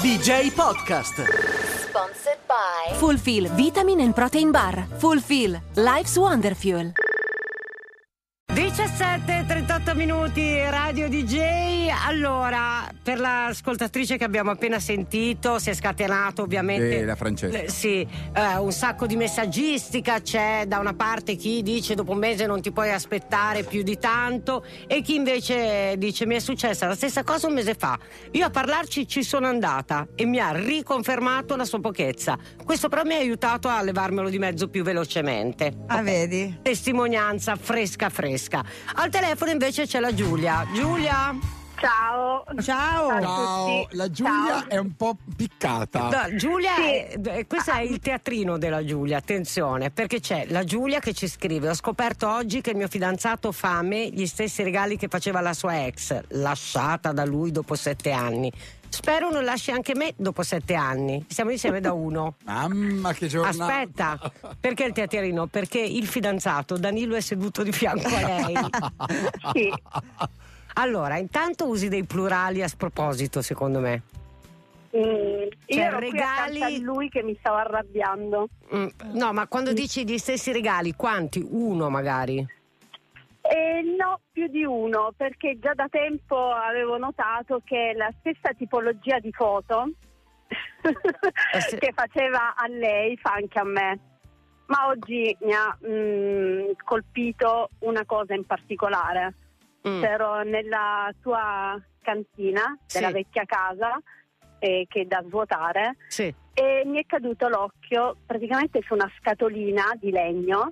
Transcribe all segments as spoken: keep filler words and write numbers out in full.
D J Podcast. Sponsored by Fulfill Vitamin and Protein Bar. Fulfill Life's Wonder Fuel. diciassette e trentotto minuti, Radio D J. Allora, per l'ascoltatrice che abbiamo appena sentito, si è scatenato ovviamente eh, la Francesca. eh, sì, eh, un sacco di messaggistica. C'è da una parte chi dice dopo un mese non ti puoi aspettare più di tanto, e chi invece dice mi è successa la stessa cosa un mese fa, io a parlarci ci sono andata e mi ha riconfermato la sua pochezza. Questo però mi ha aiutato a levarmelo di mezzo più velocemente. Ah, vedi? Testimonianza fresca fresca. Al telefono invece c'è la Giulia. Giulia? Ciao. Ciao. Ciao, la Giulia Ciao. è un po' piccata. No, Giulia, Sì. è, questo è il teatrino della Giulia, attenzione, perché c'è la Giulia che ci scrive: ho scoperto oggi che il mio fidanzato fa a me gli stessi regali che faceva la sua ex, lasciata da lui dopo sette anni. Spero non lasci anche me dopo sette anni. Siamo insieme da uno. Mamma che giornata. Aspetta, perché il teatrino? Perché il fidanzato Danilo è seduto di fianco a lei. Sì. Allora, intanto usi dei plurali a sproposito, secondo me. Mm, Cioè, io ero regali- qui accanto a lui che mi stava arrabbiando. Mm, no, ma quando dici gli stessi regali, quanti? Uno magari? E no, più di uno, perché già da tempo avevo notato che la stessa tipologia di foto se- che faceva a lei fa anche a me. Ma oggi mi ha mm, colpito una cosa in particolare. Mm. Ero nella tua cantina della Sì. vecchia casa eh, che è da svuotare, Sì. e mi è caduto l'occhio praticamente su una scatolina di legno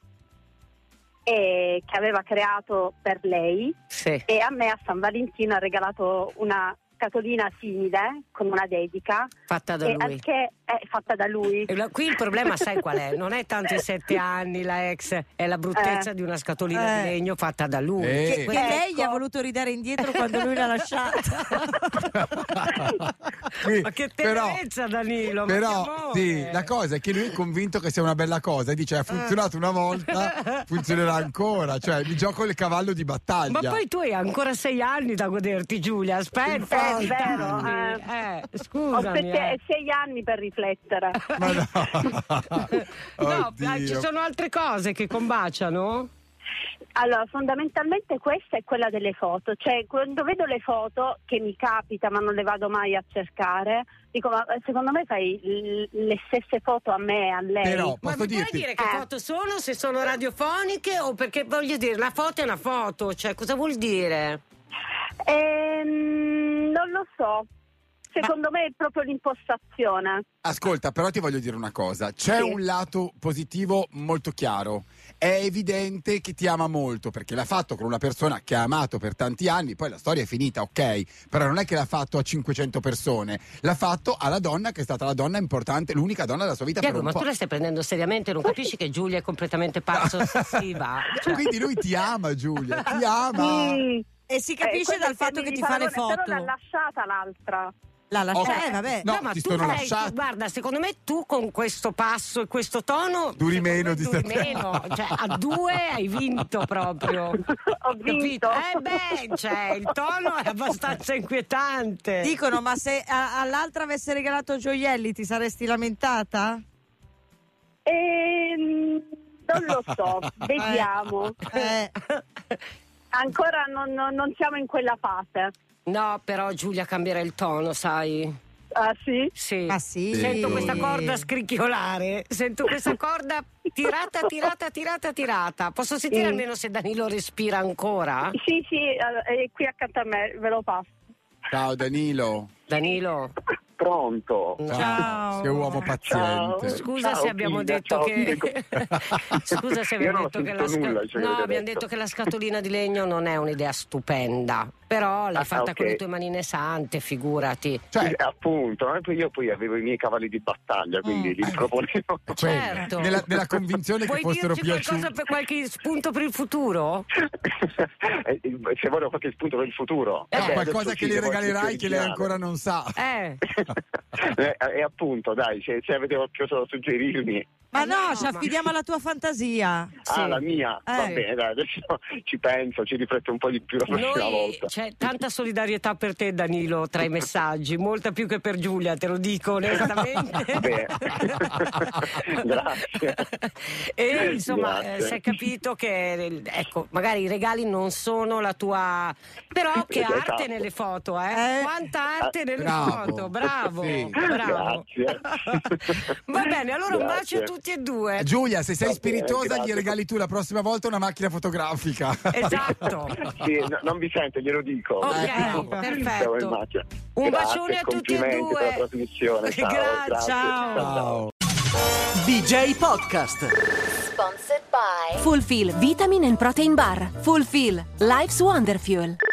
eh, che aveva creato per lei, Sì. e a me a San Valentino ha regalato una scatolina simile con una dedica, Fatta da e lui. al che è fatta da lui. E la- Qui il problema sai qual è? Non è tanto i sette anni, la ex, è la bruttezza Eh. di una scatolina Eh. di legno fatta da lui. Eh. Che, Que- che lei Ecco. gli ha voluto ridare indietro quando lui l'ha lasciata. Qui, Ma che però, tenerezza, Danilo! ma però che amore! sì, la cosa è che lui è convinto che sia una bella cosa e dice ha funzionato una volta, funzionerà ancora, cioè mi gioco il cavallo di battaglia. Ma poi tu hai ancora sei anni da goderti, Giulia. Aspetta, È vero, anni. eh. Eh, Ho scusami. sette- eh. sei anni per riflettere. Ma no. No, Oddio. dai, ci sono altre cose che combaciano? Allora, fondamentalmente questa è quella delle foto, cioè quando vedo le foto, che mi capita ma non le vado mai a cercare, dico ma secondo me fai l- le stesse foto a me e a lei. Però Ma posso mi puoi dirti dire che Eh. foto sono? Se sono radiofoniche o perché voglio dire, la foto è una foto, cioè cosa vuol dire? Ehm, non lo so, secondo me è proprio l'impostazione. ascolta, però ti voglio dire una cosa, c'è Sì. un lato positivo molto chiaro. È evidente che ti ama molto perché l'ha fatto con una persona che ha amato per tanti anni, poi la storia è finita, ok, però non è che l'ha fatto a cinquecento persone, l'ha fatto alla donna che è stata la donna importante, l'unica donna della sua vita Diego, per un ma po'. tu la stai prendendo seriamente? Non capisci che Giulia è completamente pazza ossessiva? Cioè, Quindi lui ti ama, Giulia, ti ama. Mm. E si Eh, capisce quello dal fatto mi che ti fa fa le ragione, foto. Però l'ha lasciata l'altra. La lascia, Ok. eh, vabbè. No, ma ti tu sono sei- lasciati. Guarda, secondo me tu con questo passo e questo tono Duri secondo meno me di duri sette meno. Cioè, a due hai vinto proprio. Ho vinto. Capito? Eh beh, cioè, il tono è abbastanza inquietante. Dicono, ma se a- all'altra avesse regalato gioielli ti saresti lamentata? Ehm, non lo so, vediamo. Eh, Ancora non, non- non siamo in quella fase. No, però Giulia cambierà il tono, sai? Ah sì? Sì. ma sì. Sento questa corda scricchiolare, sento questa corda tirata, tirata, tirata, tirata. Posso sentire Sì. almeno se Danilo respira ancora? Sì, sì, eh, è qui accanto a me, ve lo passo. Ciao Danilo. Danilo, Pronto? Ciao. Che uomo paziente. scusa Ciao, se abbiamo Tina, detto ciao, che Diego. scusa se Io abbiamo non ho detto che la sentito nulla, cioè, no, avete abbiamo detto. detto che la scatolina di legno non è un'idea stupenda, però l'hai Ah, fatta ok. con le tue manine sante, figurati. Cioè, Sì, appunto, eh, io poi avevo i miei cavalli di battaglia, quindi Mm. li proponevo. Certo. nella, nella convinzione che Vuoi fossero dirci qualcosa piaciuti. per qualche spunto per il futuro? Eh, Se volevo qualche spunto per il futuro. Eh, Eh, beh, qualcosa adesso che sì, le devo essere regalerai più che lei originale. ancora non sa. Eh. Eh, E appunto, dai, se, se avete qualcosa da suggerirmi. Ma no, no, ci ma- affidiamo alla tua fantasia. Ah, Sì. la mia? Va Eh. bene, dai, adesso ci penso, ci rifletto un po' di più la prossima Noi volta. c'è tanta solidarietà per te, Danilo, tra i messaggi, molta più che per Giulia, te lo dico onestamente. Beh, grazie. E insomma, Grazie. eh, si è capito che ecco, magari i regali non sono la tua, però che Esatto. arte nelle foto, eh? Eh. Quanta arte nelle Bravo. foto, bravo, Sì. bravo. Grazie. Va bene, allora un bacio a Grazie. tutti e due. Giulia, se sei Va bene, spiritosa, gli grazie. regali tu la prossima volta una macchina fotografica. Esatto. Sì, no, non vi sento, glielo dico. Ok, Ecco. perfetto. Siamo in macchina. Un Grazie, bacione a tutti e complimenti due. per la trasmissione. Ciao, Gra- grazie. ciao. Ciao. D J Podcast. Sponsored by Fulfill Vitamin and Protein Bar. Fulfill Life's Wonder Fuel.